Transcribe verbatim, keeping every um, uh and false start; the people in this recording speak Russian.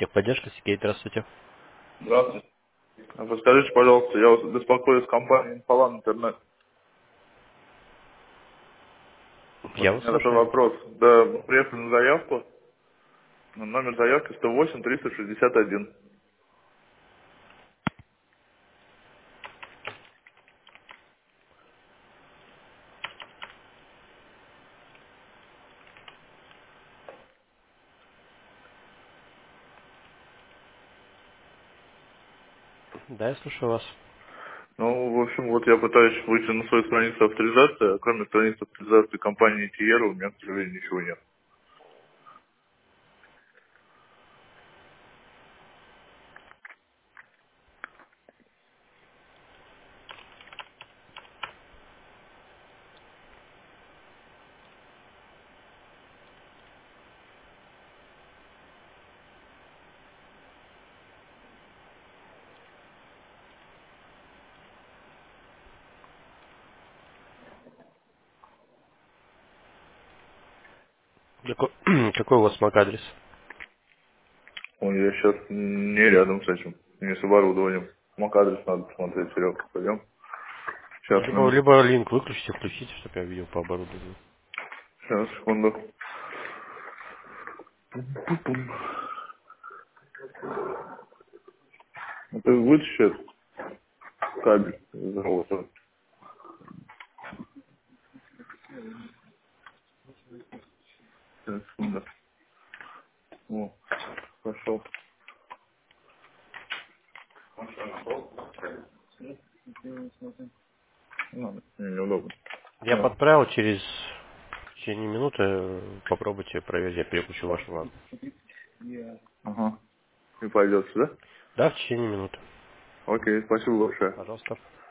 Техподдержка, Сергей, здравствуйте. Здравствуйте. А Подскажите, пожалуйста, я вас беспокою с компанией Инфолан Интернет. Вот Я у вас меня такой слушаю. вопрос. Да, приехали на заявку. Номер заявки сто восемь триста шестьдесят один. Да, я слушаю вас. Ну, в общем, вот я пытаюсь выйти на свою страницу авторизации, а кроме страницы авторизации компании Тиера у меня, к сожалению, ничего нет. Какой, какой у вас мак-адрес? Ой, я сейчас не рядом с этим, не с оборудованием. мак-адрес надо посмотреть, Серега, пойдем. Сейчас, Либо, минутку. либо линк выключите, включите, чтобы я видел по оборудованию. Сейчас, секунду. Пум-пум-пум. Это вытащит кабель из роутера. Сейчас, секунду. О, пошел. Ну, мне неудобно. Я Да. подправил через в течение минуты. э, Попробуйте проверить, я переключу вашу лампу. Ага. И пойдет сюда? Да, в течение минуты. Окей, спасибо большое. Пожалуйста.